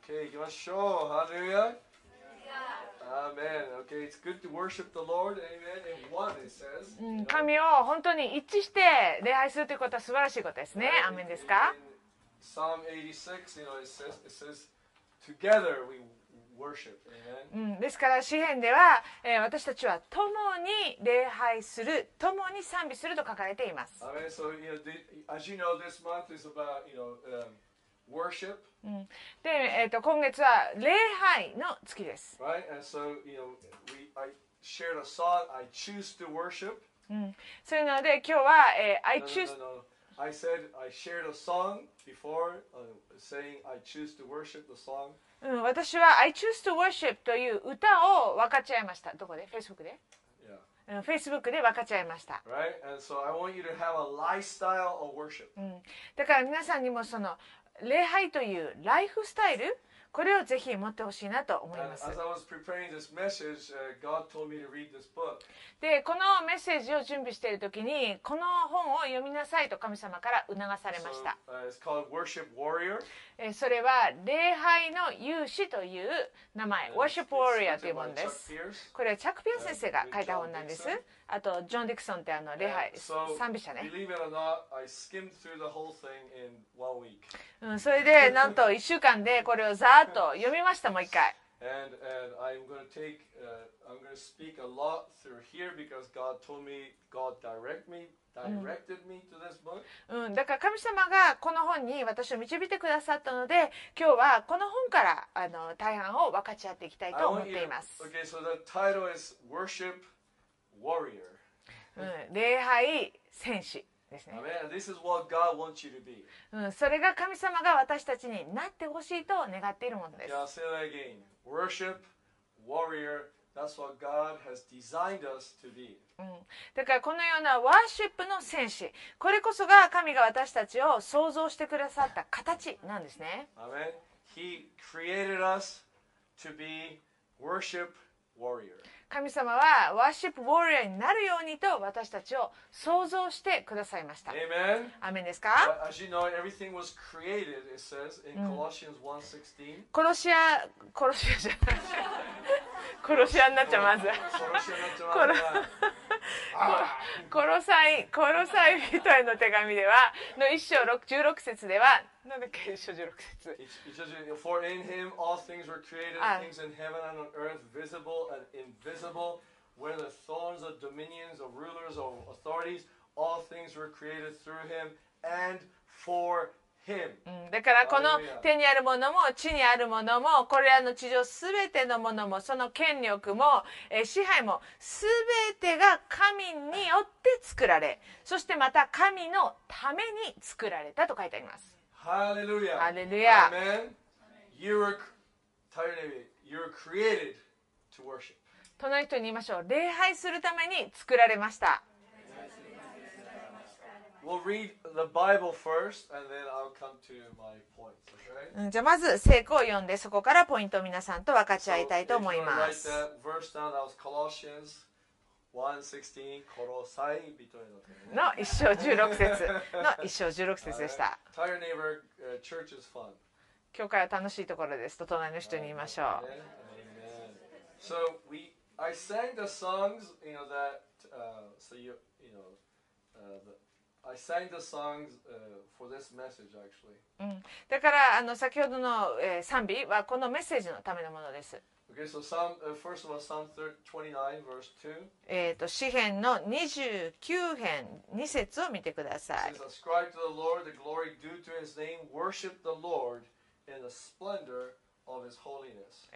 Okay, 行きましょう。Hallelujah. Amen. Okay, it's good to worship the Lord. Amen. And one, it says. 神を本当に一致して礼拝するということは素晴らしいことですね。アーメンですか？ Psalm 86, it says, together we worship. Amen. ですから詩篇では、私たちは共に礼拝する、共に賛美すると書かれています。 Amen. So, as you know, this month is about, worship. で、今月は礼拝の月です。 Right? And so, I shared a song, I choose to worship. そういうので今日は、I choose I said I shared a song before, saying I choose to worship the song. 私は I choose to worship という歌を分かち合いました。どこで？ Facebook で？ Yeah. Facebook で分かち合いました。 Right? And so I want you to have a lifestyle of worship. だから皆さんにもその礼拝というライフスタイル、これをぜひ持ってほしいなと思います。 As I was preparing this message, God told me to read this book. で、このメッセージを準備しているときに、この本を読みなさいと神様から促されました。 It's called Worship Warrior. それは礼拝の勇士という名前、Worship Warrior というものです。これはチャック・ピアス先生が書いた本なんです。あと、ジョン・ディクソンって礼拝、賛美者ね。 Believe it or not, I skimmed through the whole thing in 1 week. それで、なんと1週間でこれをざーっと読みました、もう一回。 And I'm going to speak a lot through here because God told me, God directed me to this book. だから神様がこの本に私を導いてくださったので、今日はこの本から大半を分かち合っていきたいと思っています。 Okay, so the title is Worship Warrior. 礼拝戦士ですね。 Amen. This is what God wants you to be. それが神様が私たちになってほしいと願っているものです。 Yeah, I'll say that again. Worship Warrior. That's what God has designed us to be. だからこのようなワーシップの戦士、これこそが神が私たちを創造してくださった形なんですね。 Amen. He created us to be worship warrior. 神様はワーシップウォリアーになるようにと私たちを創造してくださいました。 Amen. アーメンですか？ As you know, everything was created, it says in Colossians 1:16. 殺し屋じゃない殺し屋になっちゃうまず殺さい人への手紙ではの1章16節ではなんだっけ1章16節 For in him all things were created, things in heaven and on earth, visible and invisible, whether thrones or dominions or rulers or authorities, all things were created through him and for him. だからこの手にあるものも地にあるものもこれらの地上すべてのものもその権力も支配もすべてが神によって作られ、そしてまた神のために作られたと書いてあります。 ハレルヤ。 ハレルヤ。 Amen. You were created to worship. 隣の人に言いましょう。礼拝するために作られました。 We'll read the Bible first, and then I'll come to my points. Okay? じゃあまず聖句を読んでそこからポイントを皆さんと分かち合いたいと思います。 So, if you want to write that verse down, that was Colossians 1:16. コロサイ人への手紙ね。 の1章16節の1章16節でした。 Tell your neighbor, church is fun. 教会は楽しいところですと隣の人に言いましょう。 Amen. So I sang the songs, that I sang the songs for this message actually. だから先ほどの賛美はこのメッセージのためのものです。 Okay, so first of all, Psalm 29, verse 2. 詩編の29編2節を見てください。 It says, Ascribe to the Lord the glory due to his name, worship the Lord in the splendor of his holiness.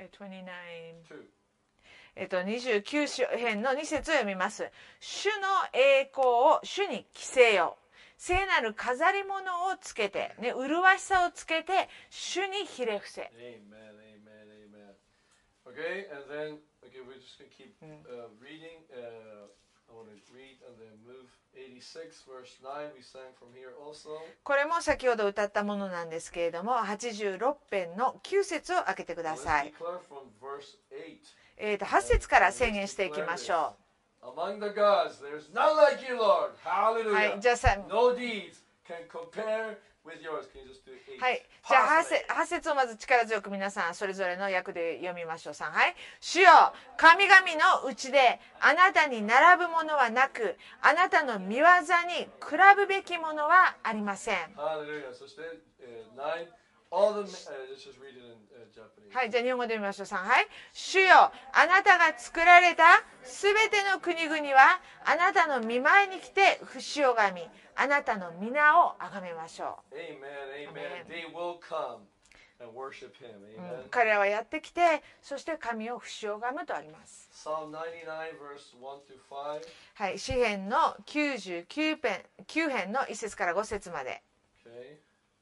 29編の2節を読みます。主の栄光を主に着せよ。聖なる飾り物をつけて、麗しさをつけて、主にひれ伏せ。 Amen, amen, amen. Okay, and then, we're just going to keep reading. I want to read and then move 86, verse 9. We sang from here also. これも先ほど歌ったものなんですけれども、86編の9節を開けてください。 Let's declare from verse 8節から宣言していきましょう。 Among the gods, there's none like you, Lord. Hallelujah. はい、じゃあさ、 No deeds can compare with yours, can you just do 8? はい。じゃあ Passionate. 8節をまず力強く皆さんそれぞれの訳で読みましょう。3、はい。主よ、神々のうちであなたに並ぶものはなく、あなたの見業に比ぶべきものはありません。 Hallelujah. そして、9. All the, let's just read it in Japanese. はい。じゃあ日本語で読みましょう。3、はい。主よ、あなたが作られたすべての国々はあなたの見前に来て節をがみ、あなたの皆をあがめましょう。 Amen, amen. They will come and worship him. Amen. 彼らはやってきて、そして神を節をがむとあります。 Psalm 99 verse 1 to 5. はい。詩編の99編の1節から5節まで。 Okay.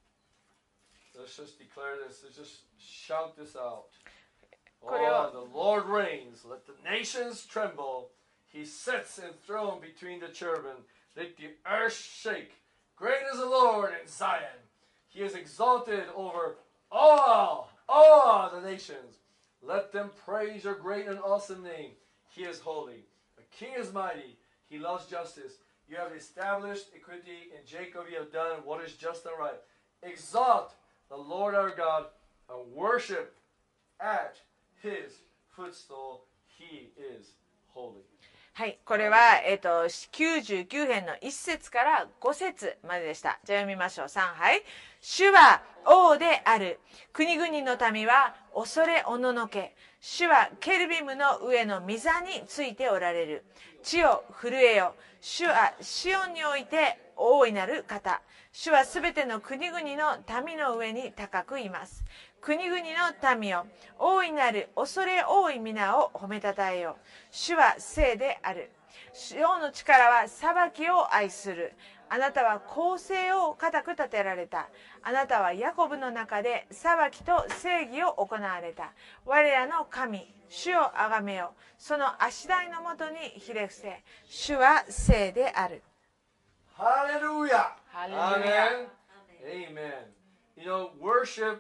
Let's just declare this. Let's just shout this out. Oh, the Lord reigns. Let the nations tremble. He sits enthroned between the cherubim. Let the earth shake. Great is the Lord in Zion. He is exalted over all the nations. Let them praise your great and awesome name. He is holy. The King is mighty. He loves justice. You have established equity in Jacob. You have done what is just and right. Exalt the Lord our God and worship at his footstool. He is holy. はい、これは、99編の1節から5節まででした。じゃあ読みましょう。3、はい。主は王である。国々の民は恐れおののけ。主はケルビムの上の御座についておられる。地を震えよ。主はシオンにおいて大いなる方。主はすべての国々の民の上に高くいます。国々の民よ、大いなる恐れ多い皆を褒めたたえよ。主は聖である。主の力は裁きを愛する。あなたは公正を固く立てられた。あなたはヤコブの中で裁きと正義を行われた。我らの神、主をあがめよ。その足台のもとにひれ伏せ。主は聖である。 Hallelujah. Hallelujah. Amen. You know, worship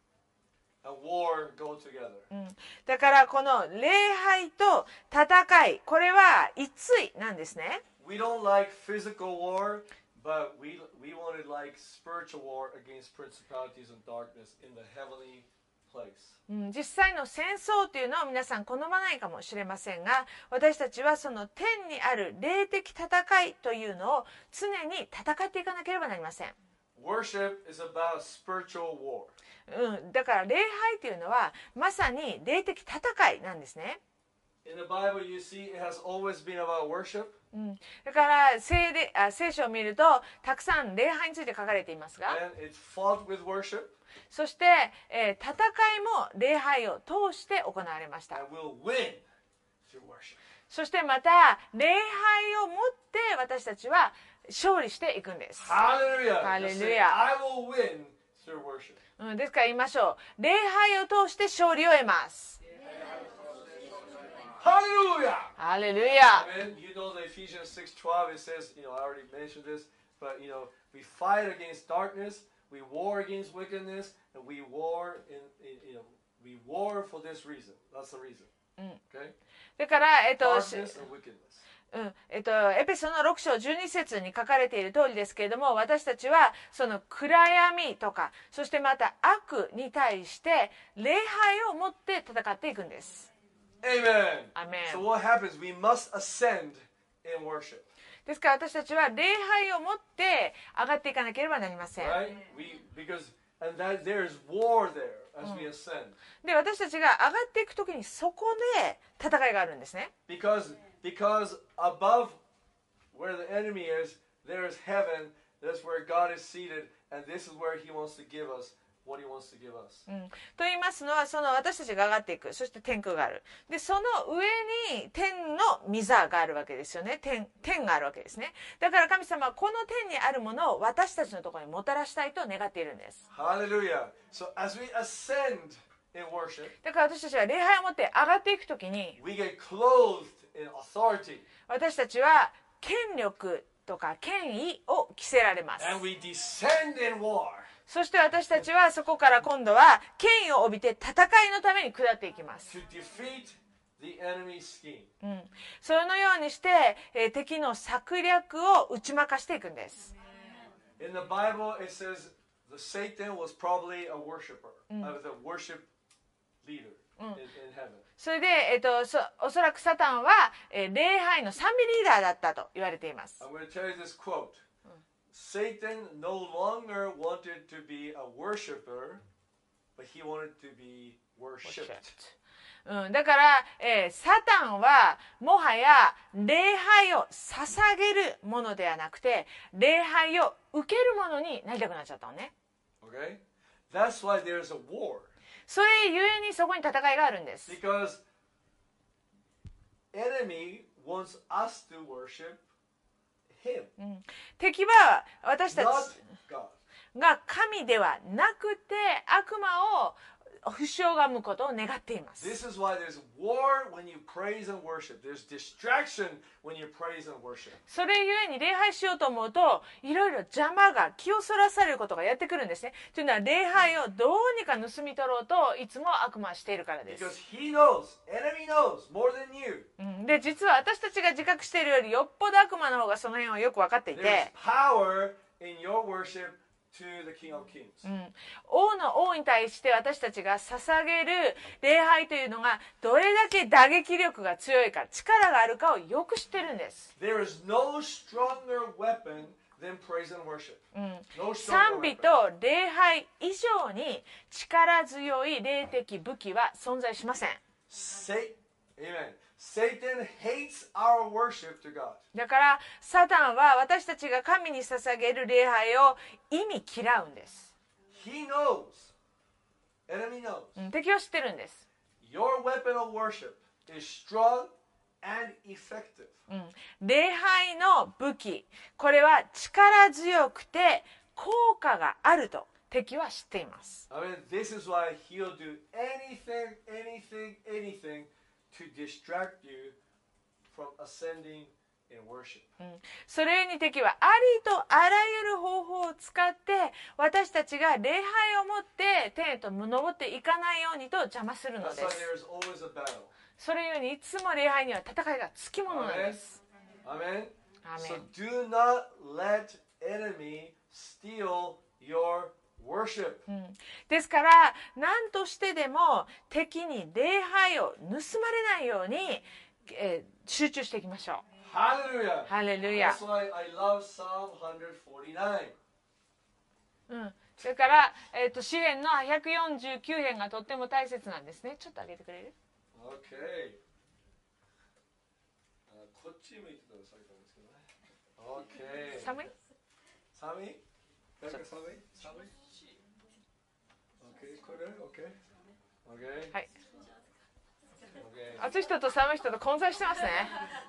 and war go together. だからこの礼拝と戦い、これは一対なんですね。 We don't like physical war, but we wanted like spiritual war against principalities and darkness in the heavenly place. 実際の戦争というのを皆さん好まないかもしれませんが、私たちはその天にある霊的戦いというのを常に戦っていかなければなりません。 Worship is about spiritual war. だから礼拝というのはまさに霊的戦いなんですね。 In the Bible, you see, it has always been about worship. だから聖書を見るとたくさん礼拝について書かれていますが、 And it's fought with worship. そして、戦いも礼拝を通して行われました。 And we'll win through worship. そしてまた礼拝をもって私たちは勝利していくんです。 Hallelujah. Hallelujah. Just say, I will win through worship. ですから言いましょう。礼拝を通して勝利を得ます。 Hallelujah. ハレルヤ。 Amen. You know the Ephesians 6:12, it says, I already mentioned this, but we fight against darkness, we war against wickedness, and we war for this reason. That's the reason. Okay? だから、 Darkness and wickedness. エペソの6章12節に書かれている通りですけれども、私たちはその暗闇とか、そしてまた悪に対して礼拝を持って戦っていくんです。 Amen. Amen. So what happens? We must ascend in worship. ですから私たちは礼拝を持って上がっていかなければなりません。 Right? And that there is war there as we ascend. で、私たちが上がっていくときにそこで戦いがあるんですね。 Because above where the enemy is, there is heaven. That's where God is seated, and this is where He wants to give us what He wants to give us. と言いますのは、その私たちが上がっていく、そして天空がある。で、その上に天の御座があるわけですよね。天があるわけですね。だから神様はこの天にあるものを私たちのところにもたらしたいと願っているんです。 Hallelujah. So as we ascend in worship, だから私たちは礼拝を持って上がっていくときに、 we get clothed in authority. 私たちは権力とか権威を着せられます。 And we descend in war. そして私たちはそこから今度は権威を帯びて戦いのために下っていきます。 To defeat the enemy's scheme. そのようにして、敵の策略を打ち負かしていくんです。 In the Bible, it says the Satan was probably a worshiper, was a worship leader in heaven. それで、おそらくサタンは、礼拝の賛美リーダーだったと言われています。 I'm going to tell you this quote. Satan no longer wanted to be a worshiper, but he wanted to be worshipped. だから、サタンはもはや礼拝を捧げるものではなくて、礼拝を受けるものになりたくなっちゃったのね。 Okay? That's why there's a war. それゆえにそこに戦いがあるんです。 Because enemy wants us to worship him. 敵は私たち Not God. が神ではなくて悪魔を不祥がむことを願っています。 This is why there's war when you praise and worship. There's distraction when you praise and worship. それゆえに礼拝しようと思うといろいろ邪魔が気をそらされることがやってくるんですね。というのは礼拝をどうにか盗み取ろうといつも悪魔はしているからです。 Because he knows, enemy knows more than you. で実は私たちが自覚しているよりよっぽど悪魔の方がその辺をよく分かってい There's て、 power in your worship to the King of Kings. 王の王に対して私たちが捧げる礼拝というのがどれだけ打撃力が強いか、力があるかをよく知ってるんです。 There is no stronger weapon than praise and worship. No stronger 賛美 weapon. と礼拝以上に力強い霊的武器は存在しません。 Amen. Satan hates our worship to God. だからサタンは私たちが神に捧げる礼拝を意味嫌うんです。 He knows. Enemy knows. 敵は知ってるんです。 Your weapon of worship is strong and effective. 礼拝の武器、これは力強くて効果があると敵は知っています。 I mean, this is why he'll do anything to distract you from ascending in worship. それに敵はありとあらゆる方法を使って私たちが礼拝をもって天へと登っていかないようにと邪魔するの That's で why す。 there is always a battle. それゆえにいつも礼拝には戦いがつきものなんです。 Amen. So Amen. do not let enemy steal your worship. ですから何としてでも敵に礼拝を盗まれないように、集中していきましょう。 Hallelujah. ハレルヤ。 That's why I love Psalm 149. それから、詩編の149編がとっても大切なんですね。ちょっと上げてくれる？ Okay. こっち向いてたら最高ですけどね。Okay. 寒い？ 寒い？なんか寒い？寒い？ Okay, これ Okay. Okay. はい。 Okay. 暑い人と寒い人と混在してますね。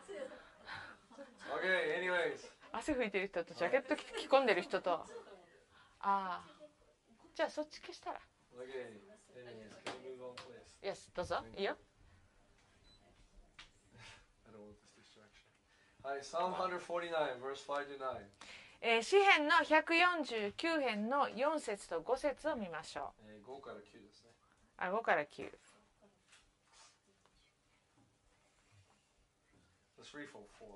Okay, anyways. 汗拭いてる人とジャケット着込んでる人と、じゃあそっち消したら。 Okay, anyways, can we move on, please? Yes, どうぞ。いいよ。 I don't want this distraction. はい、Psalm 149, verse 5 to 9. 詩編の149編の4節と5節を見ましょう。 5から9ですね。 5から9。 Let's read from 4.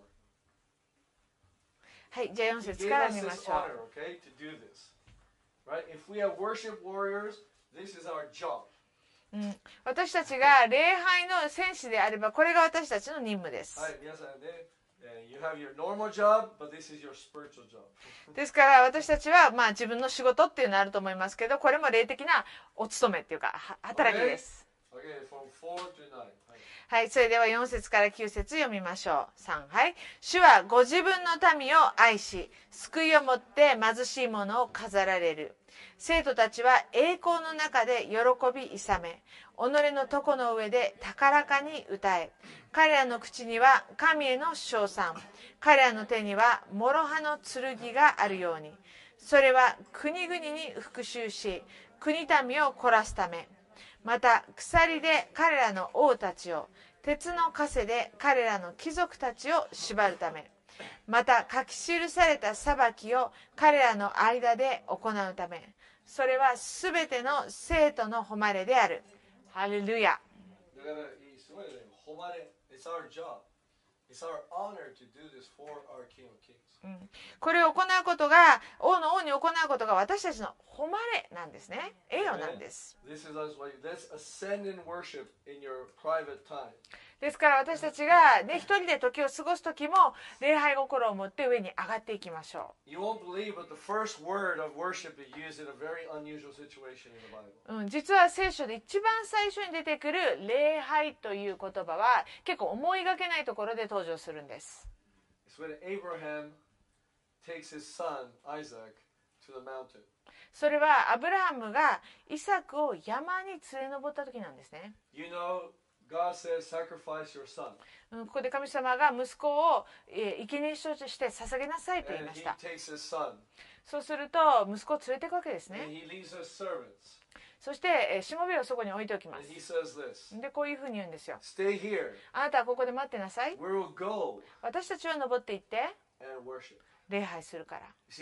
はい、じゃあ4 He 節 gave から us 見ま this しょう。 honor, okay, to do this. Right? If we have worship warriors, this is our job. 私たちが礼拝の戦士であればこれが私たちの任務です。 はい、皆さんね、you have your normal job, but this is your spiritual job. ですから私たちは自分の仕事っていうのあると思いますけど、これも霊的なお務めっていうか働きです。 Okay, from 4 to 9. はい。 はい、それでは4節から9節読みましょう。3、はい。主はご自分の民を愛し、救いをもって貧しい者を飾られる。生徒たちは栄光の中で喜び勇め、己の床の上で高らかに歌え。彼らの口には神への称賛、彼らの手には諸刃の剣があるように。それは国々に復讐し、国民を凝らすため。また鎖で彼らの王たちを、鉄の枷で彼らの貴族たちを縛るため、また書き記された裁きを彼らの間で行うため、それはすべての生徒の誉れである。ハレルヤ。 だからすごいね、誉れ。It's our job. It's our honor to do this for our King of Kings. これを行うことが、王の王に行うことが私たちの誉れなんですね。栄誉なんです。ですから私たちが、ね、一人で時を過ごす時も礼拝心を持って上に上がっていきましょう。実は聖書で一番最初に出てくる礼拝という言葉は結構思いがけないところで登場するんです。それはアブラハムがイサクを山に連れ上った時なんですね。 God says, sacrifice your son. ここで神様が息子を生贄として捧げなさいと言いました。そうすると息子を連れていくわけですね。そしてしもべをそこに置いておきます。でこういうふうに言うんですよ。あなたはここで待ってなさい。私たちは登っていって礼拝するから。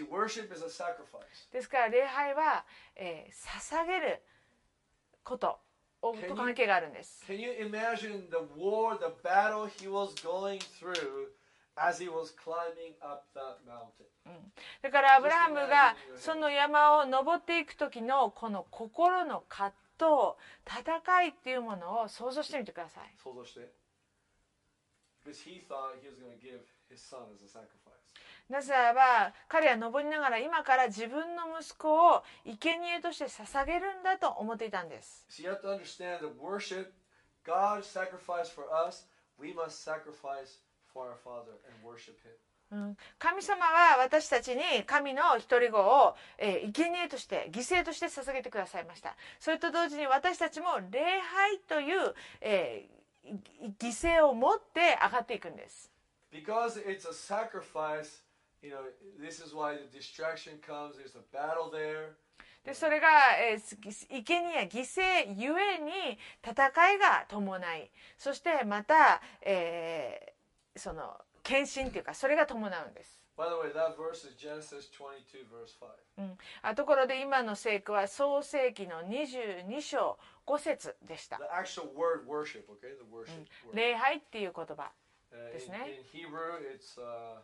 ですから礼拝は、捧げることと関係があるんです。 Can you imagine the war, the battle he was going through as he was climbing up that mountain? だからアブラハムがその山を登っていく時のこの心の葛藤、戦いっていうものを想像してみてください。 想像して。Because he thought he was going to give his son as a sacrifice. なぜならば彼は登りながら今から自分の息子を生贄として捧げるんだと思っていたんです。 So you have to understand that worship, God sacrificed for us, we must sacrifice for our Father and worship Him. 神様は私たちに神の一人子を生贄として犠牲として捧げてくださいました。それと同時に私たちも礼拝という犠牲を持って上がっていくんです。 Because it's a sacrifice, you know, this is why the distraction comes. There's a battle there. でそれが生贄や犠牲ゆえに戦いが伴い、そしてまた、その献身というかそれが伴うんです。 By the way, that verse is Genesis 22 verse 5. ところで今の聖句は創世記の22章5節でした。 The actual word worship, okay? The worship. 礼拝っていう言葉ですね。 In Hebrew, it's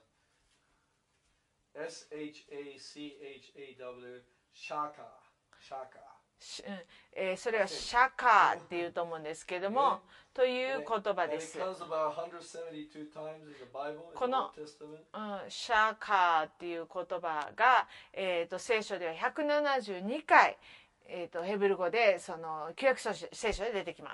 S-H-A-C-H-A-W, shaka, shaka. それはシャカーっていうと思うんですけども、という言葉です。このシャカーっていう言葉が、聖書では172回、ヘブル語でその旧約聖書で出てきます。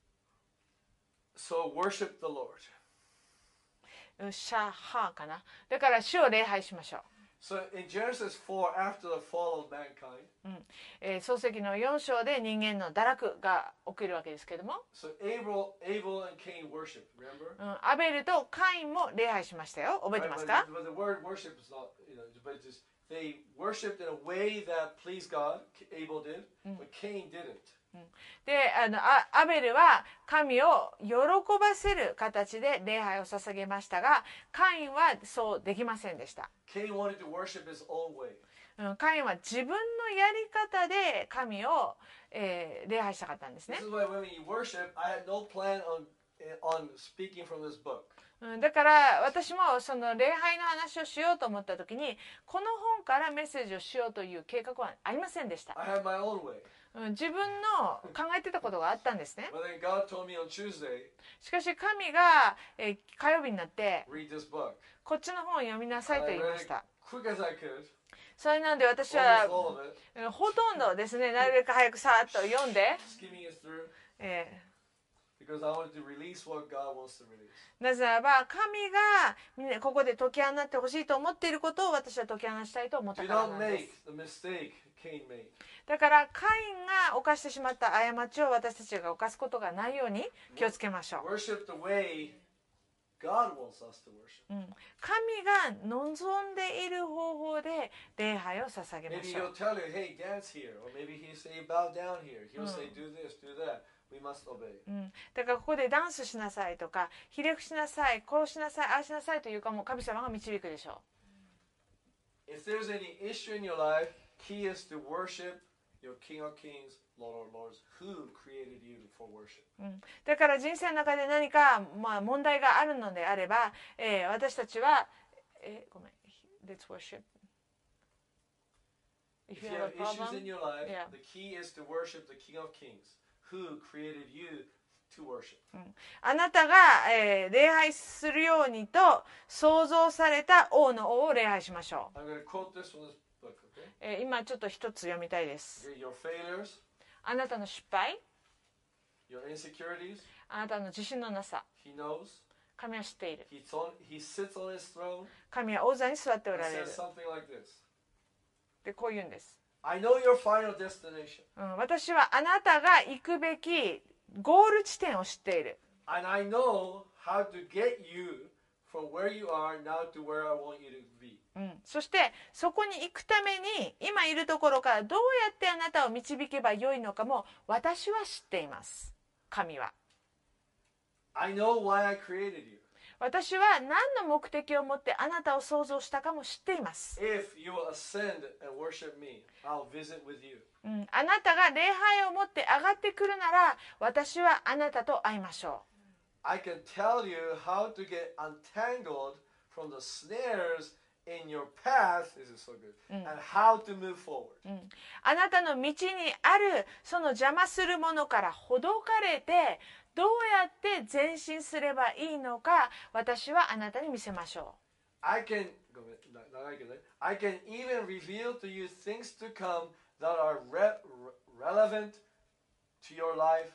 So worship the Lord. シャハーかな。だから主を礼拝しましょう。 So in Genesis 4, after the fall of mankind, 創世記の4章で人間の堕落が起きるわけですけども、 so Abel and Cain worship, remember? アベルとカインも礼拝しましたよ。覚えてますか？ But the word worship is not, you know, but just they worshipped in a way that pleased God. Abel did, but Cain didn't. でアベルは神を喜ばせる形で礼拝を捧げましたが、カインはそうできませんでした。 Cain wanted to worship his own way. カインは自分のやり方で神を、礼拝したかったんですね。 This is why when we worship, I had no plan on speaking from this book. だから私もその礼拝の話をしようと思った時にこの本からメッセージをしようという計画はありませんでした。 I had my own way. 自分の考えてたことがあったんですね。 But then God told me on Tuesday, しかし神が、火曜日になって read this book. こっちの本を読みなさいと言いました。 Quick as I could. それなので私は Almost all of it. ほとんどですね、なるべく早くさーっと読んで、 Skimming it through. Because I wanted to release what God wants to release. なぜならば神がみんなここで解き放ってほしいと思っていることを私は解き放したいと思った Do から not なんで make す。 the mistake Cain made. だからカインが犯してしまった過ちを私たちが犯すことがないように気をつけましょう。 Worship the way God wants us to worship. 神が望んでいる方法で礼拝を捧げま Maybe しょ he'll う。 tell you, hey, dance here. Or maybe he'll say, bow down here. He'll say, do this, do that. We must obey. だからここでダンスしなさいとか、ひれ伏しなさい、こうしなさい、ああしなさいというかもう神様が導くでしょう。 If there's any issue in your life, key is to worship your King of Kings, Lord of Lords, who created you for worship. だから人生の中で何か、問題があるのであれば、私たちは、ごめん、 Let's worship. If you have issues in your life, the key is to worship the King of Kings, who created you to worship. あなたが、礼拝するようにと創造された王の王を礼拝しましょう。 I'm going to quote this from this book, okay? 今ちょっと一つ読みたいです。 Your failures, あなたの失敗、 your insecurities, あなたの自信のなさ、 He knows. 神は知っている。 He sits on his throne 神は王座に座ってお and られる。 says something like this. で、こう言うんです。 I know your final destination. 私はあなたが行くべきゴール地点を知っている。 And I know how to get you from where you are now to where I want you to be. そしてそこに行くために今いるところからどうやってあなたを導けばよいのかも私は知っています。神は。 I know why I created you. 私は何の目的を持ってあなたを創造したかも知っています。 If you will ascend and worship me, I'll visit with you. あなたが礼拝を持って上がってくるなら私はあなたと会いましょう。 I can tell you how to get untangled from the snares in your path, this is so good, and how to move forward. あなたの道にあるその邪魔するものからほどかれてどうやって前進すればいいのか私はあなたに見せましょう。 I can even reveal to you things to come that are relevant to your life,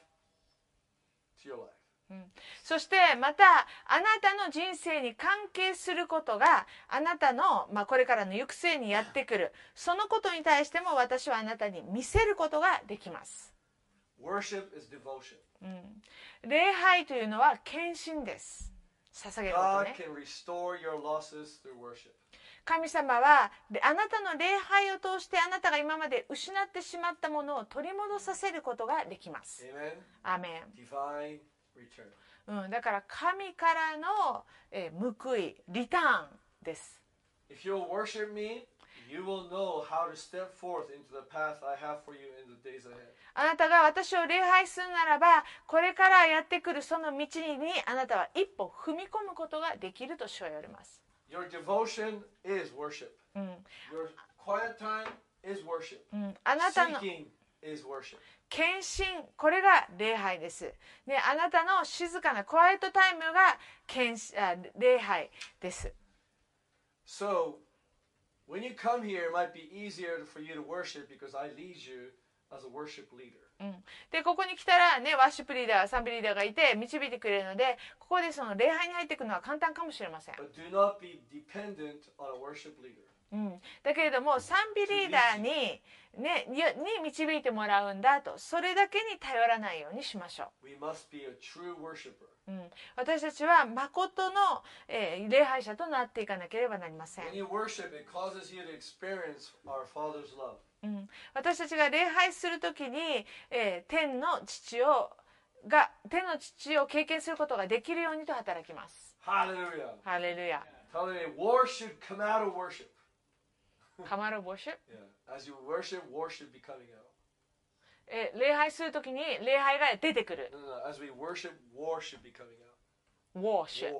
そしてまたあなたの人生に関係することがあなたの、これからの行く末にやってくるそのことに対しても私はあなたに見せることができます。 Worship is devotion. 礼拝というのは献身です。捧げることね。 God can restore your losses through worship. 神様はあなたの礼拝を通してあなたが今まで失ってしまったものを取り戻させることができます。 Amen. アーメン。 Divine return. だから神からの、報いリターンです。 If you'll worship me, you will know how to step forth into the path I have for you in the days ahead. あなたが私を礼拝するならばこれからやってくるその道にあなたは一歩踏み込むことができると主は言われます。 Your devotion is worship. Your quiet time is worship. あなたの Seeking is worship. 献身これが礼拝です。で、あなたの静かなクワイエットタイムが礼拝です。 So, when you come here, it might be easier for you to worship because I lead you as a worship leader. でここに来たらねワーシップリーダー賛美リーダーがいて導いてくれるのでここでその礼拝に入っていくのは簡単かもしれません。 But do not be dependent on a worship leader. だけれども賛美リーダーに導いてもらうんだとそれだけに頼らないようにしましょう。 We must be a true worshiper. 私たちは誠の、礼拝者となっていかなければなりません。 When you worship, it causes you to experience our Father's love. 私たちが礼拝するときに、天の父を経験することができるようにと働きます。 Hallelujah. ハレルヤ。 Tell me, war should come out of worship. Come out of worship? Yeah. As you worship, war should be coming out. 礼拝するときに礼拝が出てくる。 No. As we worship, war should be coming out. Worship.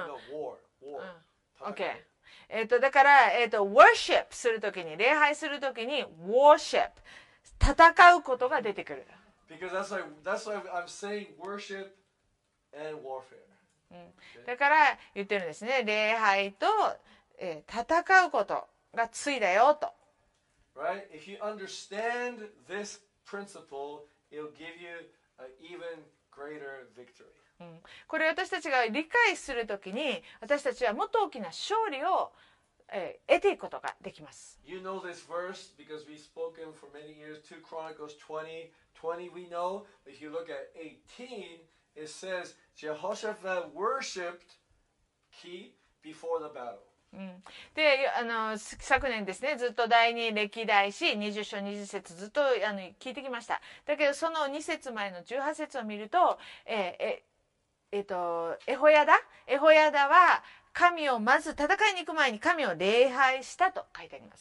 War. OK。だから、worship するときに、礼拝するときに、worship。戦うことが出てくる。 Because that's why I'm saying worship and warfare. だから言ってるんですね。礼拝と、戦うことがついだよと。 Right? If you understand this principle, it'll give you an even greater victory. これ私たちが理解するときに私たちはもっと大きな勝利を、得ていくことができます。 You know this verse because we've spoken for many years. 2 Chronicles 20 we know. If you look at 18, it says Jehoshaphat worshipped before the battle. で昨年ですねずっと第二歴代史20章20節ずっと聞いてきました。だけどその2節前の18節を見るとエホヤダは神をまず戦いに行く前に神を礼拝したと書いてあります。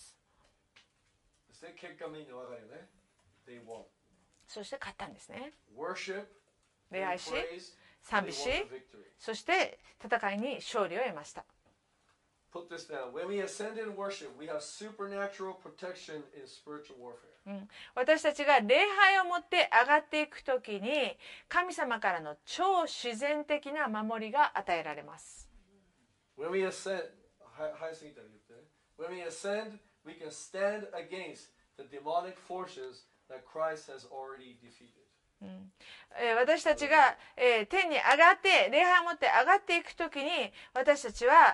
そして勝ったんですね。礼拝し賛美しそして戦いに勝利を得ました。 Put this down. When we ascend in worship, we have supernatural protection in spiritual warfare. 私たちが礼拝を持って上がっていくときに神様からの超自然的な守りが与えられます。 When we ascend, when we ascend, we can stand against the demonic forces that Christ has already defeated. 私たちが、天に上がって礼拝を持って上がっていくときに私たちは、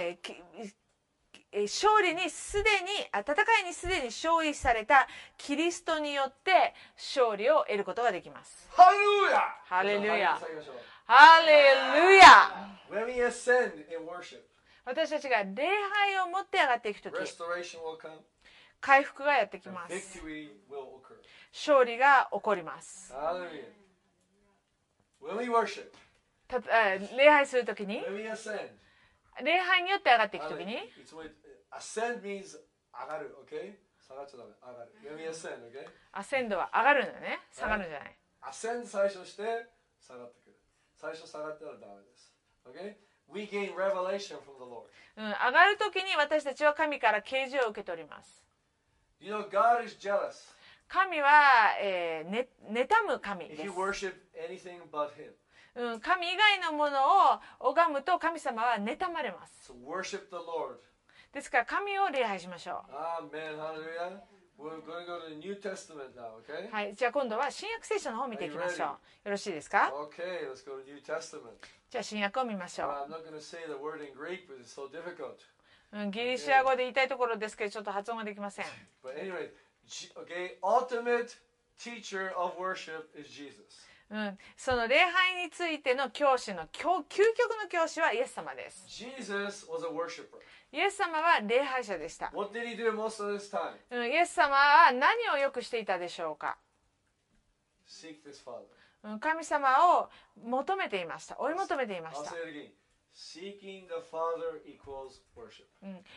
勝利にすでに戦いにすでに勝利されたキリストによって勝利を得ることができます。 ハレルヤ！ ハレルヤ！ハレルヤ！ When we ascend in worship, 私たちが礼拝を持って上がっていくとき、 restoration will come, 回復がやってき and ます。 victory will occur. 勝利が起こります。 Hallelujah. When we worship, 礼拝するときに、 when we ascend, 礼拝によって上がっていくときに、 ascend means 上がる、okay? 下がっちゃダメ、上がる。When we ascend, okay? アセンドは上がるのよね。下がるんじゃない。 ascend 最初して下がってくる。最初下がったらダメです。Okay? We gain revelation from the Lord. 上がるときに私たちは神から啓示を受け取ります。 You know, God is jealous. 神は、妬む神で If す you。worship anything but Him. 神以外のものを拝むと神様は妬まれます。 So worship the Lord. ですから神を礼拝しましょ Amen. Hallelujah. We're going to go to the New Testament now, okay? う。はい、じゃあ今度は新約聖書の方を見ていきましょう。よろしいですか？ Okay, let's go to New Testament. じゃあ新約を見ましょ I'm not going to say the word in Greek, but it's so difficult. う。ギリシア語で言いたいところですけどちょっと発音ができません。 But anyway, okay, ultimate teacher of worship is Jesus. その礼拝についての教師の究極の教師はイエス様です。 Jesus was a worshiper. イエス様は礼拝者でした。 What did he do most of his time? イエス様は何をよくしていたでしょうか？ Seek this Father. 神様を求めていました。追い求めていまし I'll た。 say it again. Seeking the Father equals worship.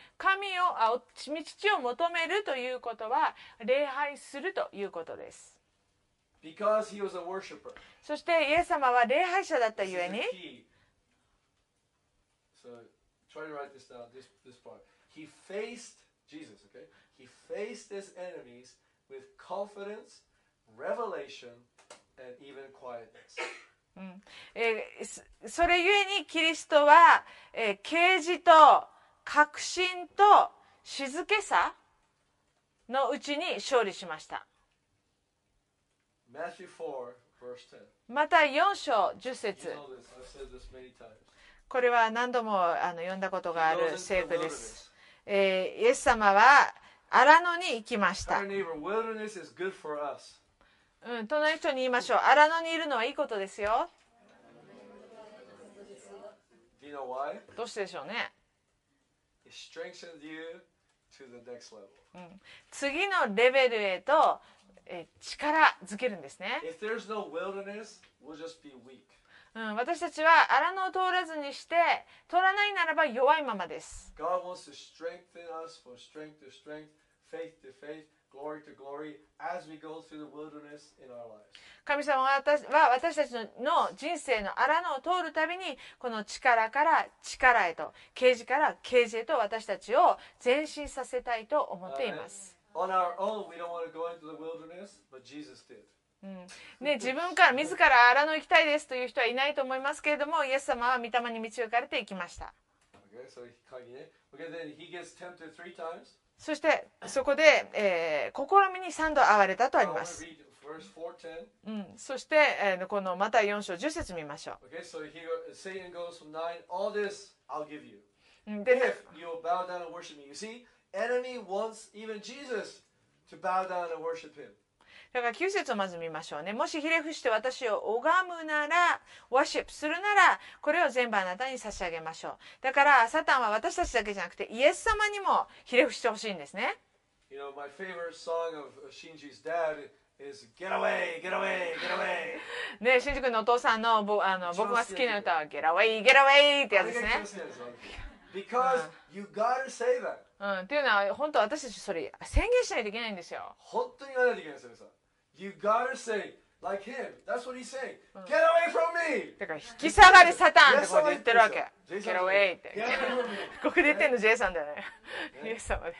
父を求めるということは礼拝するということです。 Because he was a worshiper. そしてイエス様は礼拝者だったゆえ This に is the key. So try to write this down. This part. He faced Jesus. Okay. He faced his enemies with confidence, revelation, and even quietness. それゆえにキリストは、啓示と確信と静けさのうちに勝利しました。 Matthew 4, verse 10. また4章10 You 節 know this. I've said this many times. これは何度も読んだことがあ He る goes into 聖 the 句です。 wilderness. イエス様は荒野に行きました Tell your neighbor, wilderness is good for us. 隣の人に言いましょう。荒野にいるのはいいことですよ。 Do you know why? どうしてでしょうね。 It strengthens you to the next level. 次のレベルへと、力づけるんですね。 If there's no wilderness, we'll just be weak. 私たちは荒野を通らずにして通らないならば弱いままです。 God wants to strengthen us from strength to strength, faith to faith, glory to glory, as we go through the wilderness in our lives. 神様は私たちの人生の荒野を通るたびにこの力から力へと啓示から啓示へと私たちを前進させたいと思っています。 On our own, we don't want to go into the wilderness, but Jesus did. 自分から自ら荒野行きたいですという人はいないと思いますけれども、イエス様は御霊に導かれていきました。 Okay, so then he gets tempted 3 times. そしてそこで、試みに3度会われたとあり I ま want す。 to read verse 4:10. そして、このマタイ4章10節見ましょ Okay, so Satan goes from 9. All this I'll give you. う。で If you'll bow down and worship me. You see, enemy wants even Jesus to bow down and worship him. だから9節をまず見ましょうね。もしひれ伏して私を拝むなら、ワシップするなら、これを全部あなたに差し上げましょう。だからサタンは私たちだけじゃなくてイエス様にもひれ伏してほしいんですね。 You know, my favorite song of Shinji's dad is Get Away, Get Away, Get Away. ね、シンジ君のお父さんの僕が好きな歌はGet Away, Get Away ってやつですね。 Because you gotta say that. っていうのは本当私たちそれ宣言しないといけないんですよ。 本当に言わないといけないですよ。You gotta say, like him. That's what he's saying. Get away from me! だから引き下がれサタンってこうやって言ってるわけ。Get away って。ここで言ってんの J さんだよね。イエス様で。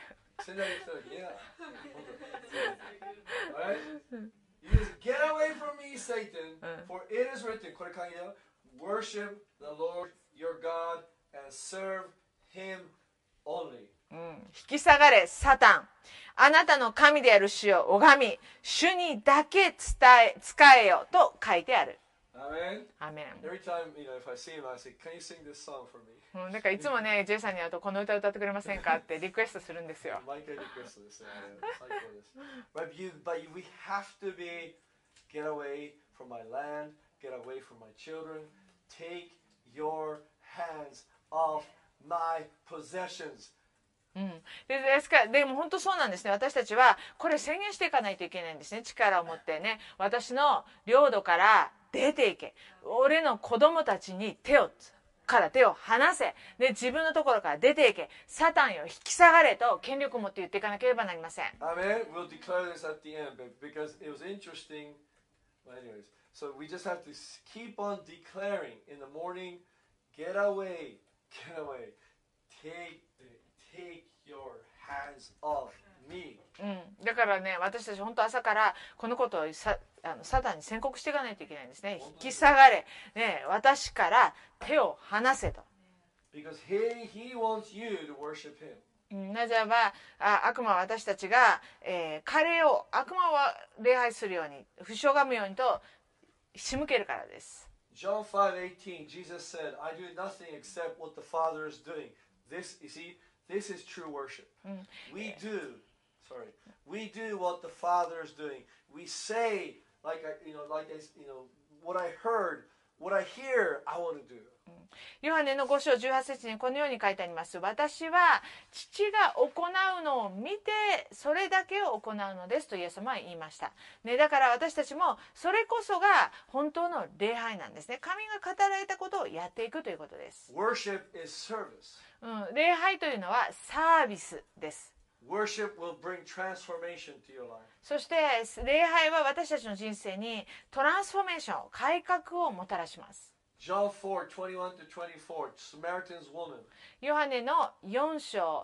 Get away from me, Satan, for it is written, これ書いてある Worship the Lord your God and serve him only. 引き下がれサタン、あなたの神である主を拝み、主にだけ使えよと書いてある。 Amen. Amen. Every time, if I see him, I say, "Can you sing this song for me?" なんかいつもね、ジェイさんに会うとこの歌歌ってくれませんかってリクエストするんですよ。 毎回リクエストですね。最高です。But we have to be get away from my land, get away from my children, take your hands off my possessions. ですからでも本当そうなんですね。私たちはこれ宣言していかないといけないんですね。力を持ってね、私の領土から出ていけ、俺の子供たちに手を離せ、で自分のところから出ていけ、サタンよ引き下がれと権力を持って言っていかなければなりません。 Amen. We'll declare this at the end, because it was interesting. But anyways, so we just have to keep on declaring in the morning. Get away, take your hands off me. だからね、私たち本当朝からこのことをサタンに宣告していかないといけないんですね。引き下がれ、ね、私から手を離せと。 Because he wants you to worship him. なぜならば悪魔は私たちが、彼を悪魔は礼拝するように、不しょがむようにと仕向けるからです。 John 5:18, Jesus said, "I do nothing except what the Father is doing." This, you see, this is true worship. We do what the Father is doing. We say, what I heard, what I hear, I want to do. ヨハネの5章18節にこのように書いてあります。私は父が行うのを見てそれだけを行うのですとイエス様は言いました、ね、だから私たちもそれこそが本当の礼拝なんですね。神が語られたことをやっていくということです。 Worship is service. 礼拝というのはサービスです。 Worship will bring transformation to your life. そして礼拝は私たちの人生にトランスフォーメーション、改革をもたらします。 John 4:21 to 24, Samaritan's woman. ヨハネの4章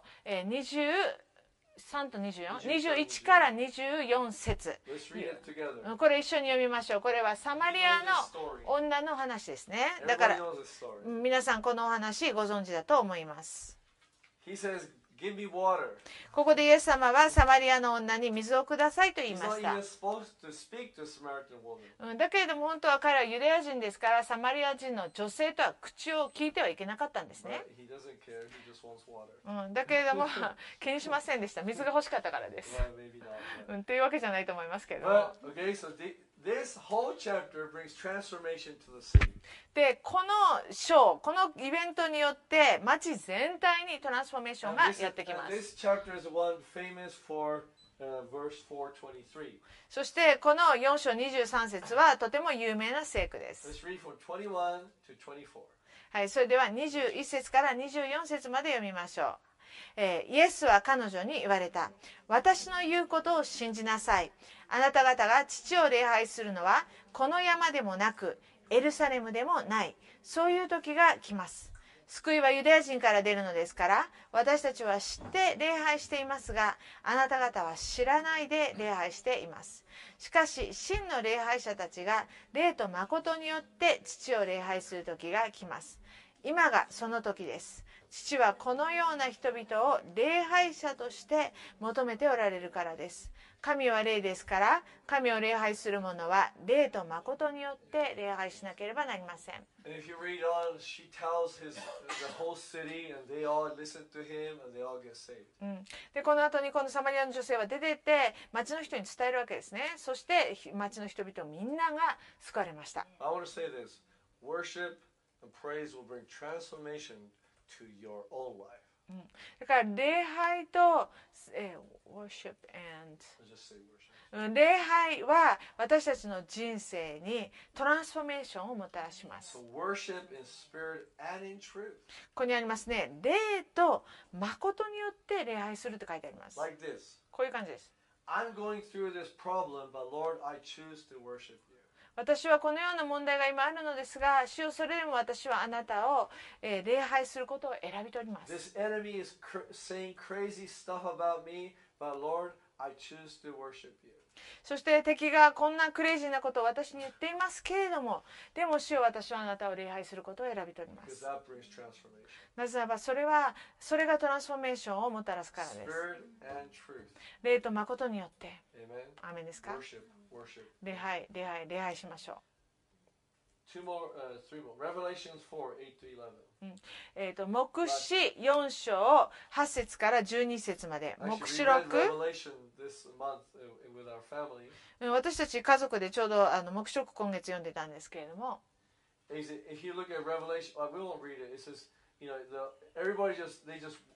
23と24、21から24節。これ一緒に読みましょう。これはサマリアの女の話ですね。だから皆さんこのお話ご存知だと思います。 He says, "Give me water." ここでイエス様はサマリアの女に水をくださいと言い He's ま not した。 even supposed to speak to a Samaritan woman. だけれども本当は彼はユダヤ人ですからサマリア人の女性とは口を聞いてはいけなかったんですね。 But he doesn't care. He just wants water. だけれども気にしませんでした。水が欲しかったからです。 Well, maybe not. というわけじゃないと思いますけど。 But okay, so this whole chapter brings transformation to the city. でこの章、このイベントによって町全体にトランスフォーメーションがやってきます。 This chapter is the one famous for verse 4:23. そしてこの4章23節はとても有名な聖句です。 Let's read from 21 to 24. はい、それでは21節から24節まで読みましょう。イエスは彼女に言われた。私の言うことを信じなさい。あなた方が父を礼拝するのはこの山でもなくエルサレムでもない。そういう時が来ます。救いはユダヤ人から出るのですから、私たちは知って礼拝していますが、あなた方は知らないで礼拝しています。しかし真の礼拝者たちが霊と誠によって父を礼拝する時が来ます。今がその時です。父はこのような人々を礼拝者として求めておられるからです。神は霊ですから、神を礼拝する者は霊と誠によって礼拝しなければなりません。 And if you read on, she tells the whole city, and they all listen to him, and they all get saved. でこの後にこのサマリアの女性は出てって町の人に伝えるわけですね。そして町の人々みんなが救われました。 I want to say this: worship and praise will bring transformation to your own life. だから礼拝と、worship and Just say worship. 礼拝は私たちの人生にトランスフォーメーションをもたらします。 So worship in spirit and in truth. ここにありますね。霊と誠によって礼拝すると書いてあります。 Like this. こういう感じです。 I'm going through this problem, but Lord, I choose to worship you. 私はこのような問題が今あるのですが、主よ、それでも私はあなたを、礼拝することを選び取ります。 This enemy is saying crazy stuff about me, but Lord, I choose to worship you. そして敵がこんなクレイジーなことを私に言っていますけれども、でも主よ、私はあなたを礼拝することを選び取りま Because す。 that brings transformation. なぜならばそれがトランスフォーメーションをもたらすからです。 Spirit and truth. 霊と誠によって。 Amen. アーメンですか？ Worship, worship. 礼拝しましょう。 Three more. Revelations 4, 8 to 11. 黙示4章8節から12節まで。 Actually, 黙 we 示 read 録、 Revelation this month with our family. 私たち家族でちょうど黙示録今月読んでたんですけれども、 If you look at Revelation, we won't read it. It says, everybody just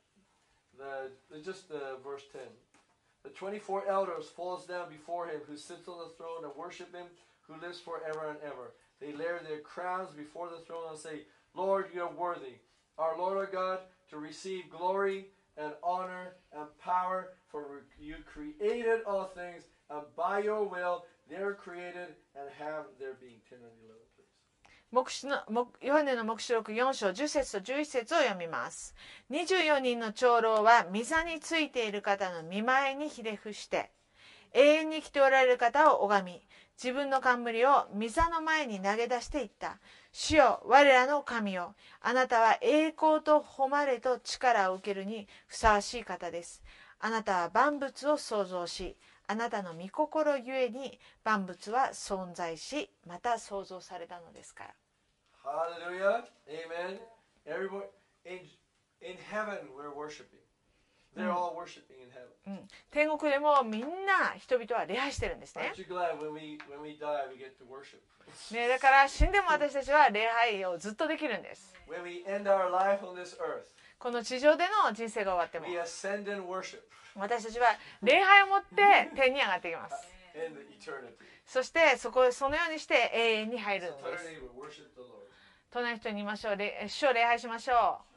verse 10. The 24 elders falls down before him who sits on the throne and worship him who lives forever and ever. They lay their crowns before the throne and say, Lord, you are worthy, our Lord our God, to receive glory and honor and power, for you created all things, and by your will they are created and have their being. 10 and 11, please. ヨハネの黙示録4章10節と11節を読みます。24人の長老は御座についている方の御前にひれ伏して、永遠に来ておられる方を拝み、自分の冠を御座の前に投げ出していった。主よ、我らの神よ、あなたは栄光と誉れと力を受けるにふさわしい方です。あなたは万物を創造し、あなたの御心ゆえに万物は存在し、また創造されたのですから。 Hallelujah. Amen. Everybody in heaven we're worshiping. They're all worshiping in heaven. 天国でもみんな人々は礼拝してるんですね。 Aren't you glad when we die we get to worship? ね、だから死んでも私たちは礼拝をずっとできるんです。 When we end our life on this earth, この地上での人生が終わっても we ascend in worship 私たちは礼拝を持って天に上がっていきます。 in the eternity. そしてそのようにして永遠に入る So ん tell で your す。 neighbor, worship the Lord. 隣の人に言いましょう。主を礼拝しましょう。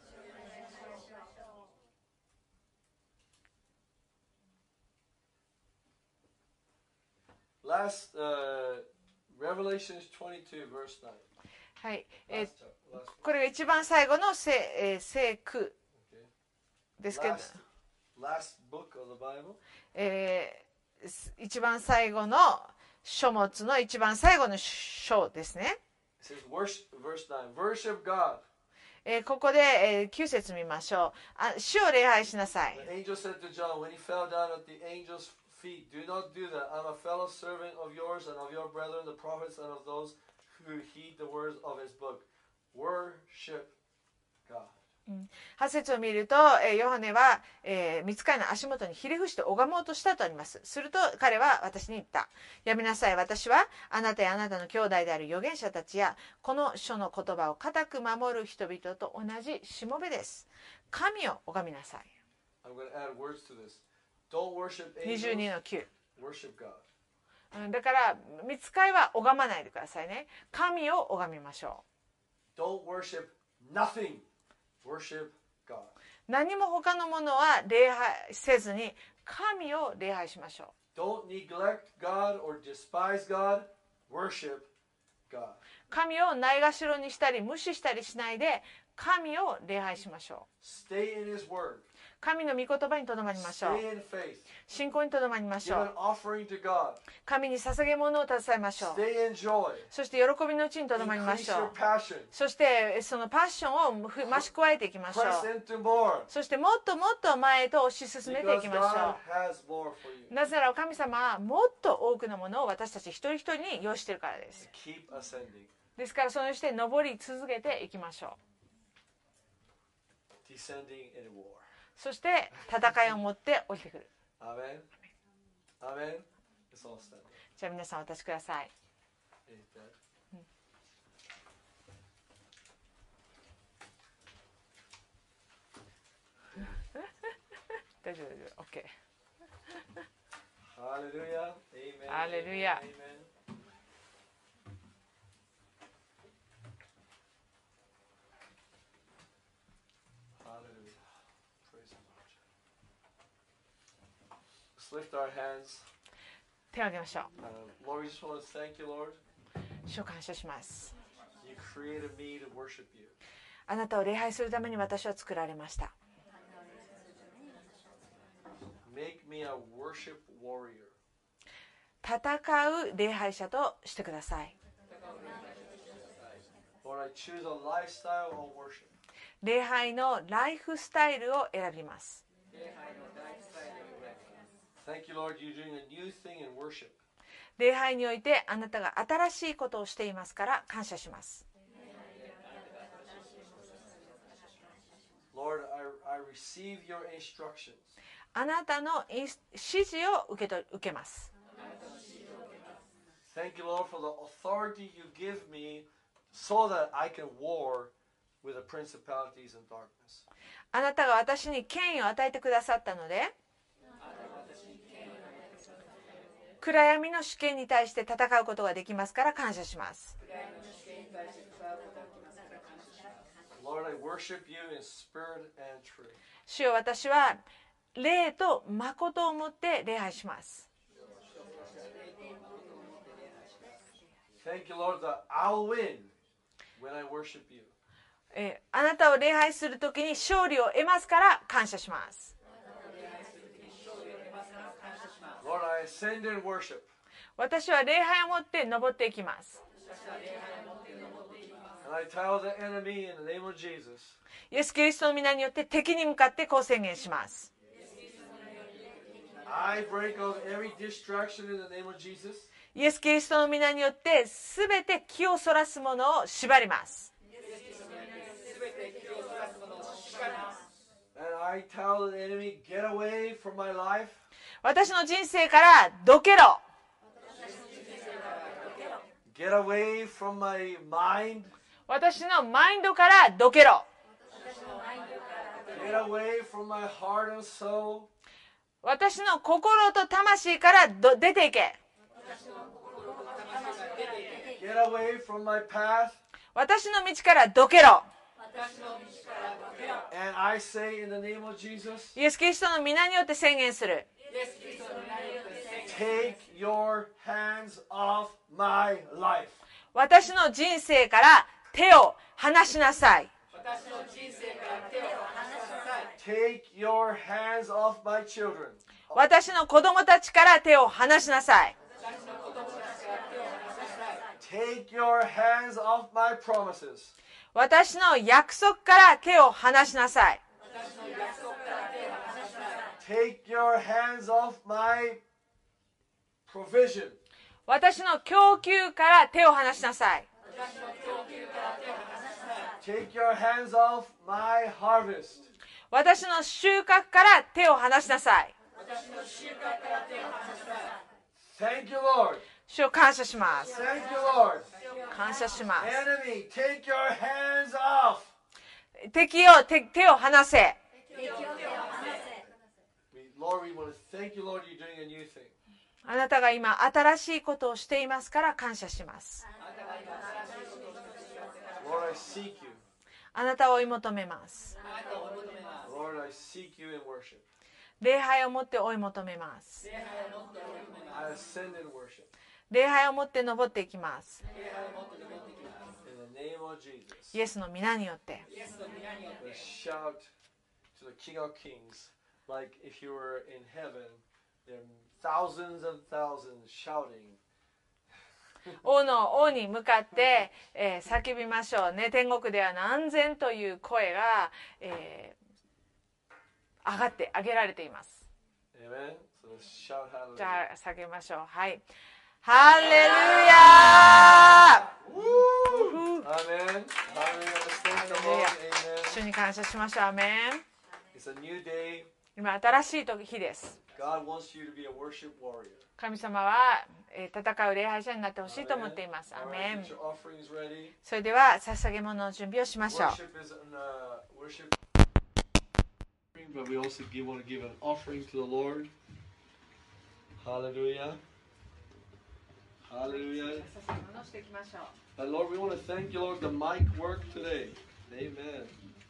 Last Revelations 22 verse 9. はい、 Last これが一番最後の聖句 okay. ですけど、 Last book of the Bible. 一番最後の書物の一番最後の書ですね。 It says worship, verse 9. Worship God. ここで、9節見ましょう。主を礼拝しなさい。 The angel said to John when he fell down at the angel's feet, do not do that. I'm a fellow servant of yours and of your brethren, the prophets, and of those who heed the words of his book. Worship God. 8節を見ると、ヨハネは、御使いの足元にひれ伏して拝もうとしたとあります。すると彼は私に言った。やめなさい。私はあなたやあなたの兄弟である預言者たちやこの書の言葉を固く守る人々と同じしもべです。神を拝みなさい。 I'm going to add words to this. Don't worship 22 angels. の9。 Worship God. だから御使いは拝まないでくださいね。神を拝みましょ Don't worship nothing. Worship God. う。何も他のものは礼拝せずに神を礼拝しましょう。 Don't neglect God or despise God. Worship God. 神をないがしろにしたり無視したりしないで神を礼拝しましょう。 Stay in His Word. 神の御言葉にとどまりましょう。 Stay in faith. 信仰にとどまりまし Give ょ an う。 offering to God. 神に捧げ物を携えましょう。 Stay in joy. そして喜びのうちにとどまりまし Increase ょ your う。 passion. そしてそのパッションを増し加えていきましょ Press う。 into more. そしてもっともっと前へと推し進めてい Because きましょ God has more for う。 you. なぜなら神様はもっと多くのものを私たち一人一人に用意しているからです。 Keep ascending. ですからそのようにして登り続けていきましょう。 Descending in war. そして戦いを持って降りてくる。 Amen. Amen. Let's all stand. じゃあ皆さんお立ちください。 Amen. 大丈夫大丈夫。OK。 Hallelujah. Amen. Hallelujah. Amen. Hallelujah. Praise the Lord. Let's lift our hands. 手を挙げましょう。 Lord, we just want to thank you, Lord. 主を感謝します。 You created me to worship you. あなたを礼拝するために私は作られました。 Make me a worship warrior. 戦う礼拝者としてください。 Lord, I choose a lifestyle of worship. 礼拝のライフスタイルを選びます。 Thank you, Lord, you're doing a new thing in worship. 礼拝においてあなたが新しいことをしていますから感謝します。 Lord, I receive your instructions. あなたの指示を受けます。 Thank you, Lord, for the authority you give me so that I can war with the principalities and darkness. あなたが私に権威を与えてくださったので、暗闇の主権に対して戦うことができますから感謝します。 Lord, I worship you in spirit and truth. 主よ、私は霊と誠をもって礼拝します。 Thank you, Lord, that I'll win when I worship you. あなたを礼拝するときに勝利を得ますから感謝します。 Lord, I ascend in worship. 私は礼拝をもって登っていきます。 And I tell the enemy in the name of Jesus, イエス・キリストの皆によって敵に向かってこう宣言します。 I break off every distraction in the name of Jesus. イエス・キリストの皆によってすべて気をそらすものを縛ります。 And I tell the enemy, get away from my life. 私の人生からどけろ。 Get away from my mind. 私のマインドからどけろ。 Get away from my heart and soul. 私の心と魂から出ていけ。 Get away from my path. 私の道からどけろ。 And I say in the name of Jesus, イエス・キリストの皆によって宣言する。 take your hands off my life. 私の人生から手を離しなさい。 Take your hands off my children. 私の子供たちから手を離しなさい。 Take your hands off my promises. 私の約束から手を離しなさい。 Take your hands off my provision. 私の供給から手を離しなさい。 Take your hands off my harvest. 私の収穫から手を離しなさい。 Thank you, Lord. 主を感謝します。 Thank you, Lord. 感謝します。 Enemy, take your hands off. 敵を手を離せ。 Lord, we want to thank you, Lord, you're doing a new thing. あなたが今新しいことをしていますから感謝します。 Lord, I seek you. あなたを追い求めます。 Lord, I seek you in worship. 礼拝をもって追い求めます。 I ascend in worship. 礼拝をもって登っていきます。 In the name of Jesus. イエスの皆によって。 Let's shout to the King of Kings like if you were in heaven. There are thousands and thousands shouting. 王の王に向かって、叫びましょうね。天国では何千という声が、上げられています。 Amen. So let's shout じ hallelujah. ゃあ叫びましょう。はい。ハレルヤ Woo! Amen. Hallelujah. Let's thank the Lord. Amen. 主に感謝しましょう。アメン。 It's a new day. 今新しい日です。 God wants you to be a worship warrior. 神様は、戦う礼拝者になってほしいと思っています。ア All メ right, ン get。your offerings ready. それでは捧げ物の準備をしましょう。 Worship is worship, but we also want to give an offering to the Lord. Hallelujah. Hallelujah. 捧げ物をしていきましょう。 And Lord, we want to thank you, Lord, the mic worked today. Amen.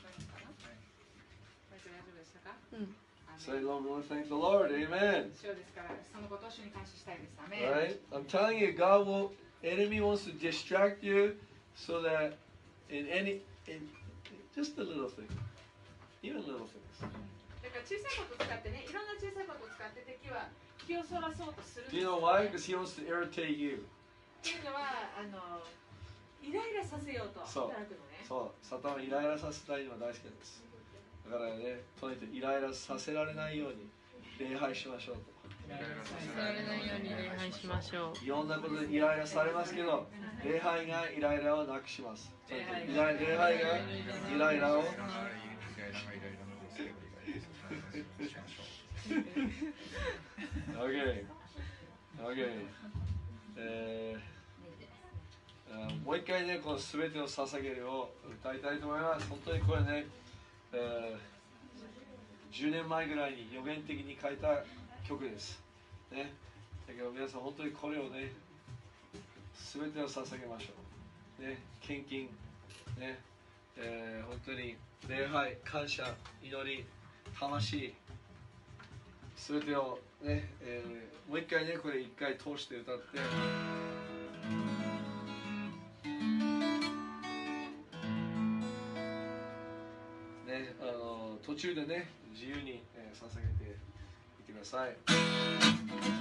Say, Lord, we want to thank the Lord. Amen. 主ですから、そのことを主に感謝したいです。アメン。 All right? I'm telling you, God will enemy wants to distract you so that in just the little thing, even little things. だから小さいことを使ってね、いろんな小さいことを使って敵は気をそらそうとするんです Do you よ。 know why? Because he wants to irritate you. っていうのはイライラさせようとそう働くのね。 そう、サタンをイライラさせたいのは大好きなんです。だからね、とにかくイライラさせられないように礼拝しましょうと。 させられないように礼拝しましょう。 いろんなことでイライラされますけど、礼拝がイライラをなくします。礼拝がイライラをOK。もう一回ね、このすべてを捧げるを歌いたいと思います。本当にこれね、10年前ぐらいに予言的に書いた曲です。ね、だけど皆さん本当にこれをね、すべてを捧げましょう。ね、献金、ね、本当に礼拝、感謝、祈り、魂、すべてをね、もう一回ね、これ一回通して歌って、ね、途中でね、自由に、捧げていってください。